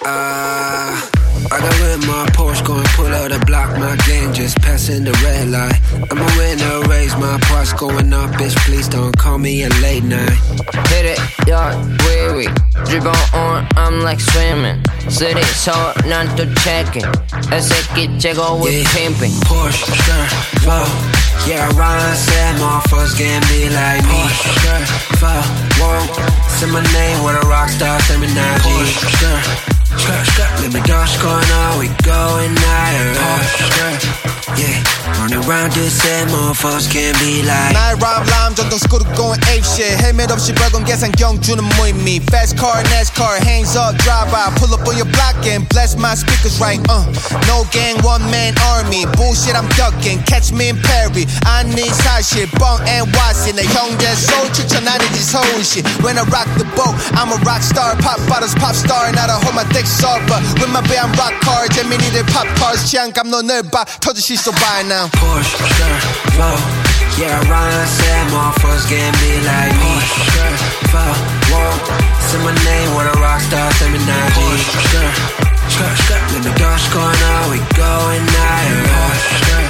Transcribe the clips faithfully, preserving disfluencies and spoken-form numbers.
Uh, I got with my Porsche, go and pull out the block. My game just passing the red light. I'm a winner, raise my price going up. Bitch, please don't call me a late night. Hit it, yeah, wee wee. Dribble on, I'm like swimming. City so not to checking. Ese kichego with Yeah, pimping. Porsche, skirt, flow. Yeah, Ryan said motherfuckers can be like me. Porsche, skirt, flow. Whoa, say my name with a rock star, say me now. Porsche, skirt, skirt, skirt. Let me dash corner, we going higher. Porsche, skirt. Yeah, running around this head, motherfuckers can be like. 나의 rhyme rhyme 전동 스쿠터 going apeshit 헬멧 없이 벌건 계산경 주는 무의미 Fast car, NASCAR, hands up, drive by Pull up on your block and bless my speakers right uh. No gang, one man army Bullshit I'm ducking, catch me in Perry I need 사실, 뻥 and 와시 내 형제 소울 추천 아니지 서울시 When I rock the boat, I'm a rock star Pop bottles, pop star, not a hold my dick soft But with my band, I'm rock hard 재민이들 pop cars 취향감 너늘 봐 터지시 so by now Porsche, skirt, flow. Yeah, Ryan said motherfuckers can be like me. Porsche, skirt, flow. Whoa, say my name with a rock star, say me now. Porsche, skirt, skirt, skirt. Let me dash corner, we going higher. Porsche, skirt,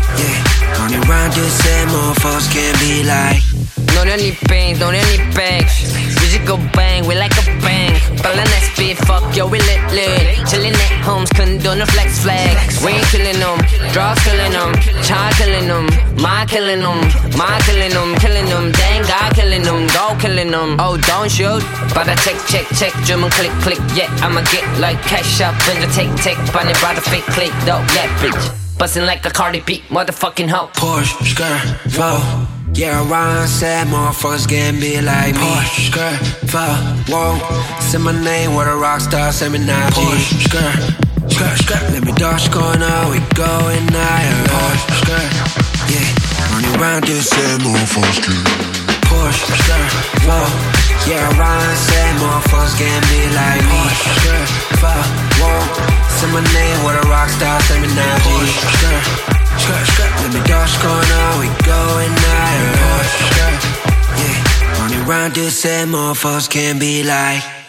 yeah. Running around this head, motherfuckers can be like. 노련이 bang, 노련이 bang. Music go bang, we like a bang. 빨라 내 speed, fuck yo, we lit lit. Chillin' at homes, couldn't do no flex flag. We ain't killin' them, drugs killin' them, child killin' them, my killin' them, my killin' them, killin' them. Dang, God killin' them, go killin' them. Oh, don't shoot, but I check, check, check. 주문 click, click, yeah. I'ma get like cash up in the take, take. Bunny by the fake click, though, yeah, bitch. Bustin' like a Cardi B, motherfucking hoe. Porsche, skirt, flow. Yeah, Ryan said motherfuckers can be like me. Porsche, skirt, flow. Whoa, say my name with a rock star, say me now. Porsche, skirt, skirt, skirt. Let me dash corner, we going higher. Porsche, skirt, yeah. Running around this head, motherfuckers can. Porsche, skirt, flow. Yeah, Ryan said motherfuckers can be like me. Porsche, skirt, flow. Whoa, say my name with a rock star, say me now. Porsche, skirt, skirt, skirt. Let me dash corner, we going higher. Porsche, skirt, yeah. Running around this head, motherfuckers can be like.